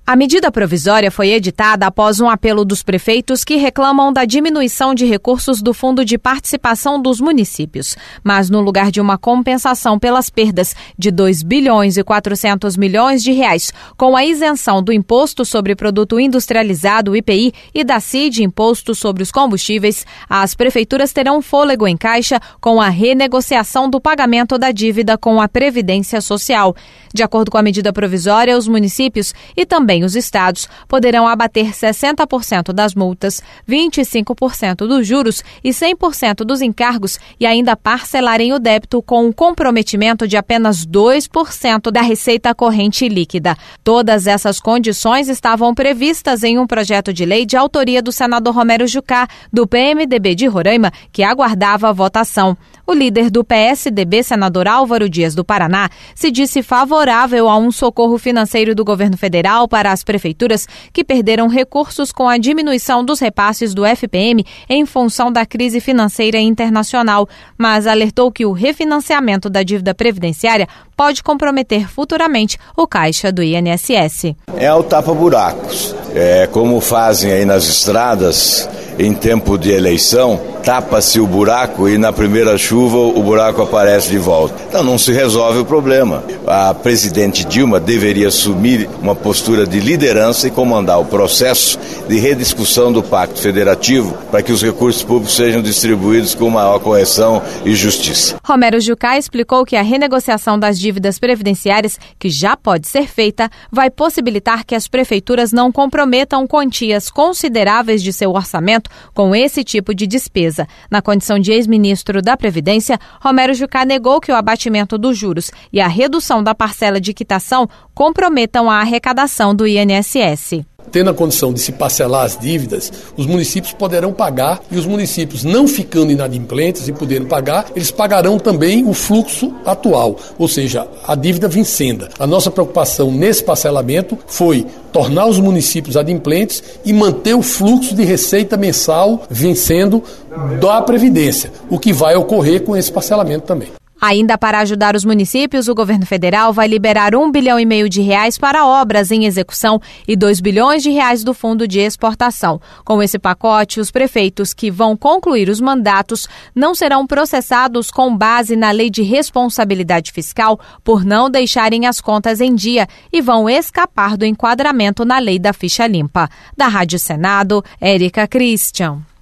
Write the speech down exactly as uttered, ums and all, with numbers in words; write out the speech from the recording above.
A medida provisória foi editada após um apelo dos prefeitos que reclamam da diminuição de recursos do Fundo de Participação dos Municípios. Mas, no lugar de uma compensação pelas perdas de dois bilhões e quatrocentos milhões de reais, com a isenção do Imposto sobre Produto Industrializado, I P I, e da C I D, Imposto sobre os Combustíveis, as prefeituras terão fôlego em caixa com a renegociação do pagamento da dívida com a Previdência Social. De acordo com a medida provisória, os municípios e também os estados poderão abater sessenta por cento das multas, vinte e cinco por cento dos juros e cem por cento dos encargos e ainda parcelarem o débito com um comprometimento de apenas dois por cento da receita corrente líquida. Todas essas condições estavam previstas em um projeto de lei de autoria do senador Romero Jucá, do P M D B de Roraima, que aguardava a votação. O líder do P S D B, senador Álvaro Dias do Paraná, se disse favorável a um socorro financeiro do governo federal para as prefeituras que perderam recursos com a diminuição dos repasses do F P M em função da crise financeira internacional, mas alertou que o refinanciamento da dívida previdenciária pode comprometer futuramente o caixa do I N S S. É o tapa-buracos. É como fazem aí nas estradas em tempo de eleição, tapa-se o buraco e na primeira chuva o buraco aparece de volta. Então não se resolve o problema. A presidente Dilma deveria assumir uma postura de liderança e comandar o processo de rediscussão do Pacto Federativo para que os recursos públicos sejam distribuídos com maior correção e justiça. Romero Jucá explicou que a renegociação das dívidas previdenciárias, que já pode ser feita, vai possibilitar que as prefeituras não comprometam quantias consideráveis de seu orçamento com esse tipo de despesa. Na condição de ex-ministro da Previdência, Romero Jucá negou que o abatimento dos juros e a redução da parcela de quitação comprometam a arrecadação do I N S S. Tendo a condição de se parcelar as dívidas, os municípios poderão pagar e os municípios não ficando inadimplentes e podendo pagar, eles pagarão também o fluxo atual, ou seja, a dívida vencenda. A nossa preocupação nesse parcelamento foi tornar os municípios adimplentes e manter o fluxo de receita mensal vencendo da Previdência, o que vai ocorrer com esse parcelamento também. Ainda para ajudar os municípios, o governo federal vai liberar um bilhão e meio de reais para obras em execução e dois bilhões de reais do Fundo de Exportação. Com esse pacote, os prefeitos que vão concluir os mandatos não serão processados com base na Lei de Responsabilidade Fiscal por não deixarem as contas em dia e vão escapar do enquadramento na Lei da Ficha Limpa. Da Rádio Senado, Érica Christian.